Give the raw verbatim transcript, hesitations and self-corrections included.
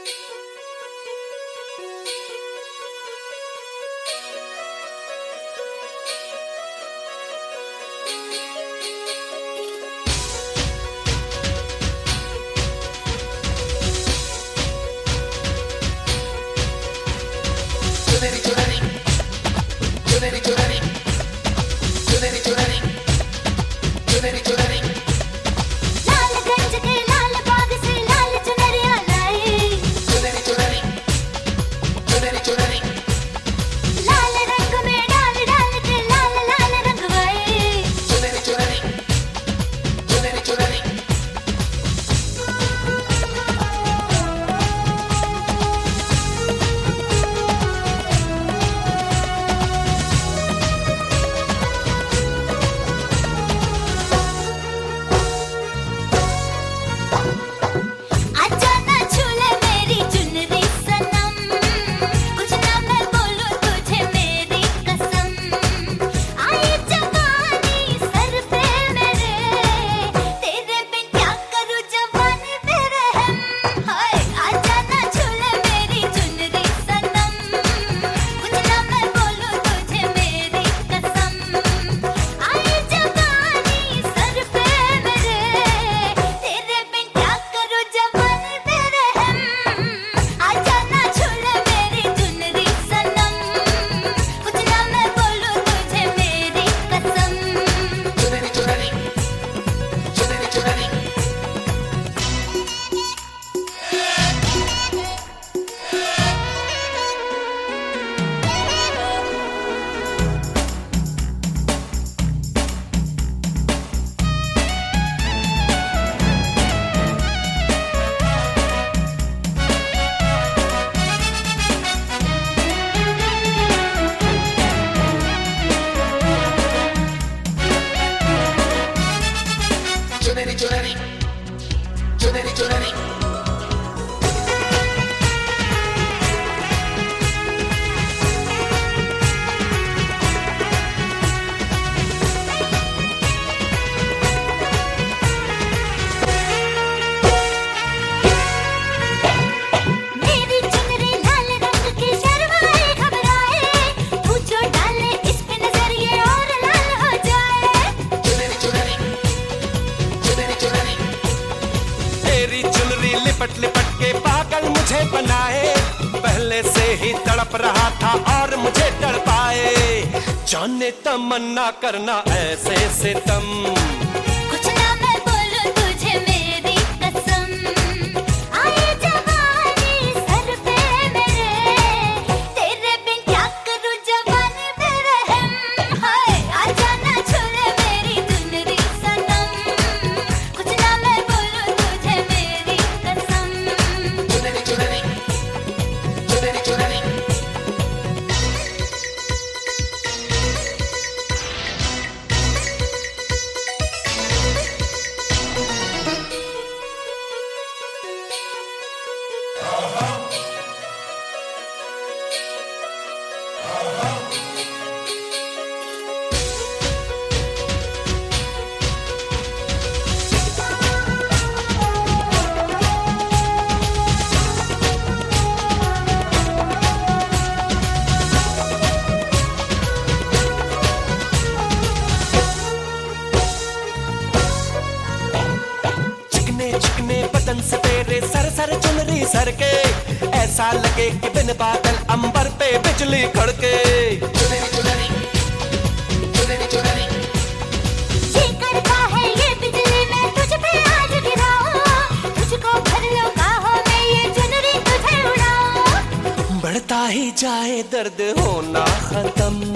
लिपट लिपट के पागल मुझे बनाए, पहले से ही तड़प रहा था और मुझे तड़पाए। जाने तमन्ना करना ऐसे सितम, कुछ ना मैं बोलूं तुझे मेरी कसम। आए जवानी सर पे मेरे, तेरे बिन क्या करूं जवानी पे रहम। हाय आजा ना छुड़े मेरी चुनरी सनम, कुछ ना मैं बोलूं तुझे मेरी कसम। चुनरी चुनरी चुनरी चुनरी बदन से तेरे सर सर चुनरी सर के, ऐसा लगे कि बिन बादल अंबर पे बिजली कड़के। चुनरी चुनरी चुनरी चुनरी ये करता है ये बिजली मैं तुझ पे आज गिराऊं, तुझको भर लो बाहों में ये चुनरी तुझे उड़ाऊं। बढ़ता ही जाए दर्द होना खत्म,